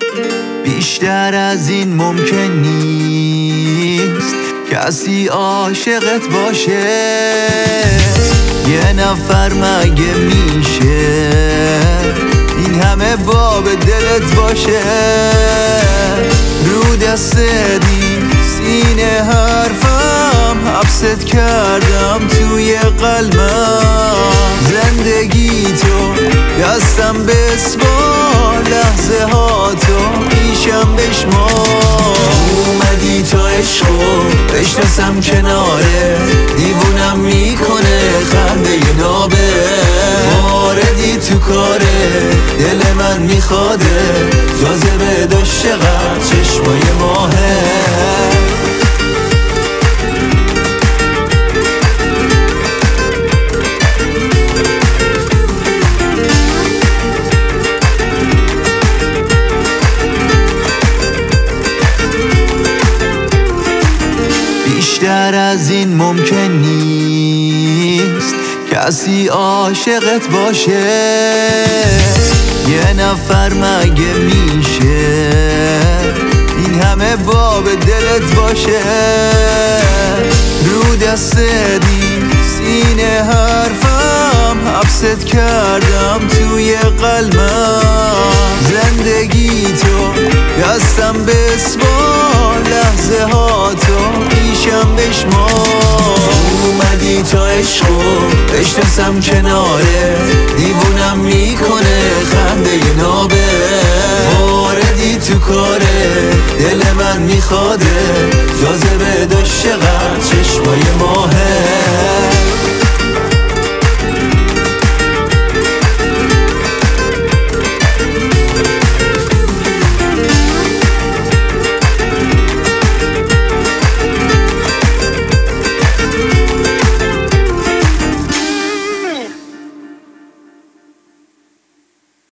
بیشتر از این ممکن نیست کسی عاشقت باشه. یه نفر مگه میشه این همه باب دلت باشه؟ رو دست سینه حرفم حبست کردم توی قلبم. زندگی تو دستم بسپار، لحظه ها تو پیشم بشمار. اومدی تا عشقو بشناسم کناره، دیوونم میکنه خنده نابه. واردی تو کاره دل من میخواده، جاذبه داشت چقدر چشمای ماهه. بیشتر از این ممکن نیست کسی عاشقت باشه. یه نفر مگه میشه این همه باب دلت باشه؟ رو دست سینه حرفم حبست کردم توی قلبم. زندگی تو دستم بسپار، لحظه ها تو پیشم بشمار. اومدی تا عشقو بشناسم کناره، دیوونم میکنه خنده نابه. واردی تو کاره دل من میخواده، جاذبه داشت چقدر چشمای ماهه.